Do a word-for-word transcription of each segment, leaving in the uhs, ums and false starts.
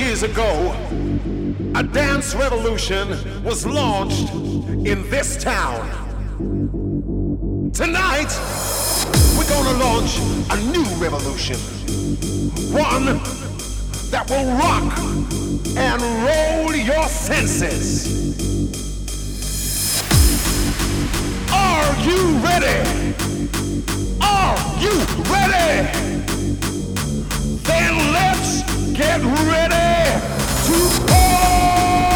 years ago, a dance revolution was launched in this town. Tonight, we're gonna launch a new revolution. One that will rock and roll your senses. Are you ready? Are you ready? Then let's get ready to party!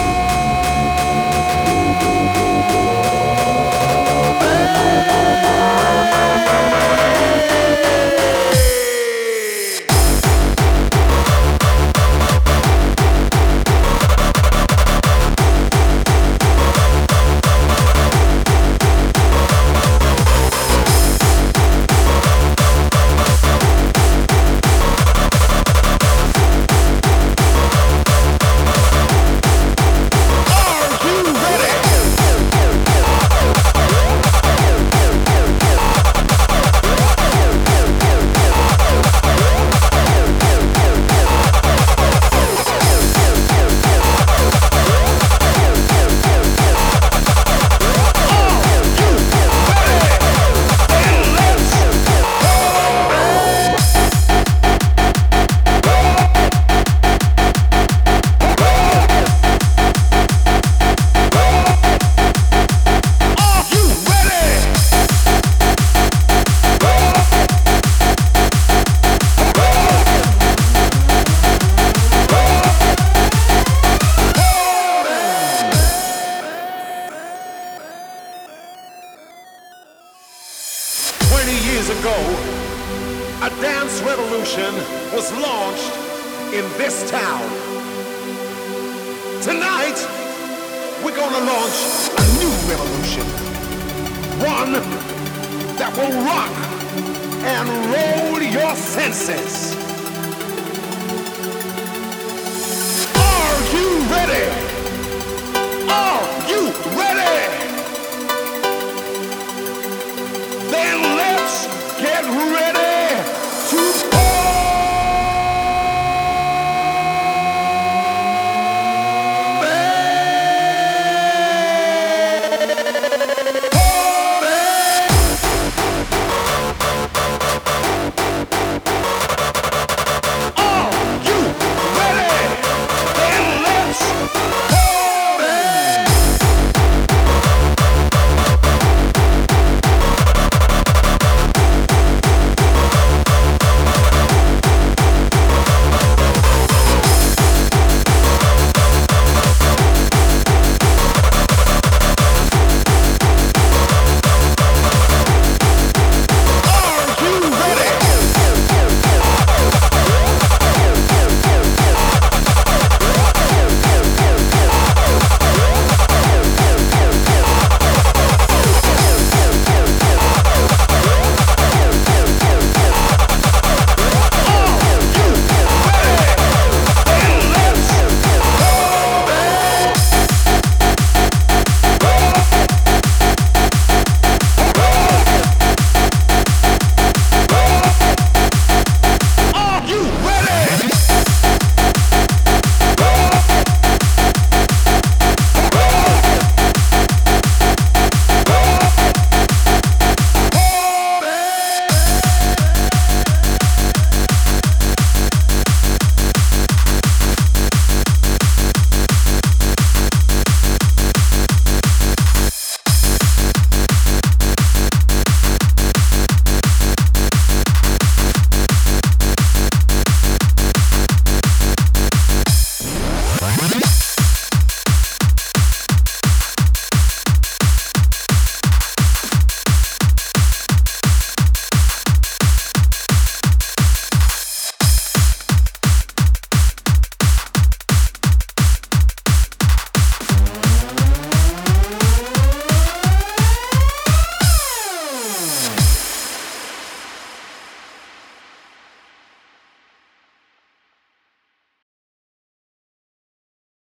twenty years ago, a dance revolution was launched in this town. Tonight, we're gonna launch a new revolution. One that will rock and roll your senses. Are you ready?